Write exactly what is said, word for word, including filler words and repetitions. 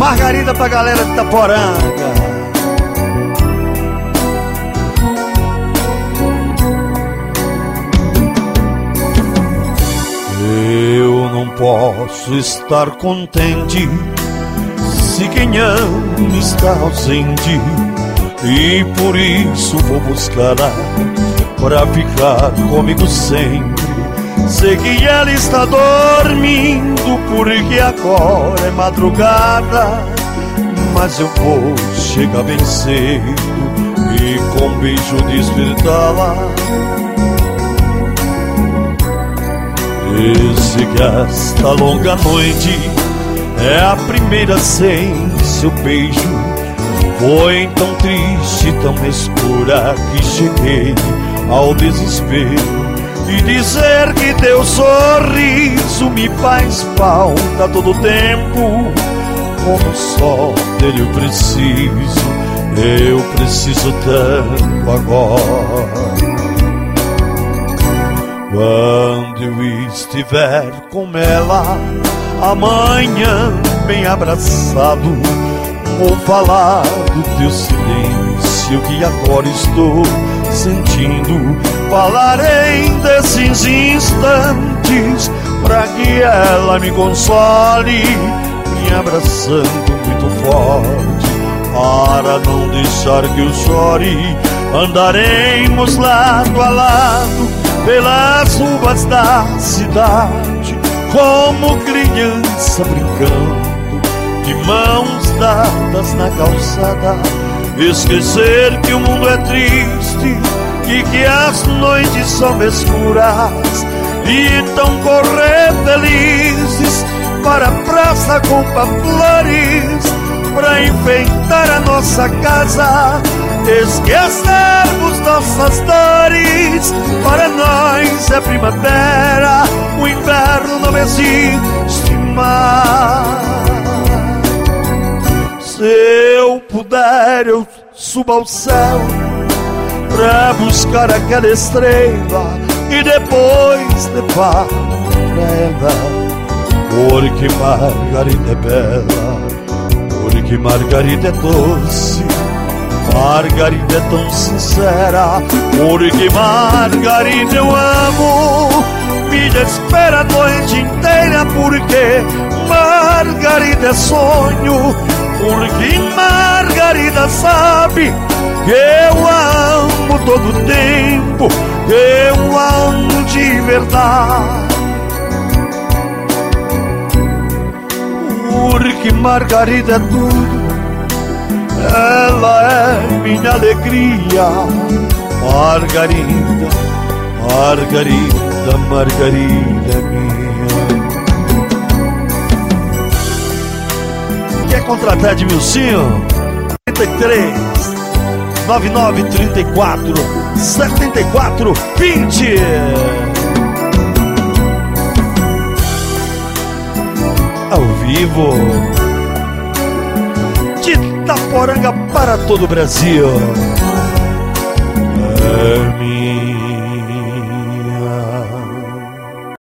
Margarida pra galera de Itaporanga. Eu não posso estar contente se quem amo está ausente, e por isso vou buscá-la pra ficar comigo sempre. Sei que ela está dormindo porque agora é madrugada, mas eu vou chegar bem cedo e com um beijo despertá-la. Esse que esta longa noite é a primeira sem seu beijo. Foi tão triste, tão escura que cheguei ao desespero. E dizer que teu sorriso me faz falta todo tempo, como só dele eu preciso, eu preciso tanto agora. Quando eu estiver com ela amanhã bem abraçado, vou falar do teu silêncio que agora estou sentindo. Falarei desses instantes pra que ela me console, me abraçando muito forte para não deixar que eu chore. Andaremos lado a lado pelas ruas da cidade, como criança brincando, de mãos dadas na calçada. Esquecer que o mundo é triste e que as noites são escuras, e então correr felizes para a praça comprar flores, para enfeitar a nossa casa, esquecermos nossas dores. Para nós é primavera, o inverno não existe mais. Se eu puder, eu subo ao céu pra buscar aquela estrela e depois levar pra ela, porque Margarida é bela, porque Margarida é doce, Margarida é tão sincera, porque Margarida eu amo. Me espera a noite inteira, porque Margarida é sonho, porque Margarida sabe que eu amo todo o tempo, que eu amo de verdade. Porque Margarida é tudo, ela é minha alegria. Margarida, Margarida, Margarida é minha. Quer contratar Edmilcinho? trinta e três, nove nove trinta e quatro, setenta e quatro, vinte. Ao vivo de Itaporanga para todo o Brasil. É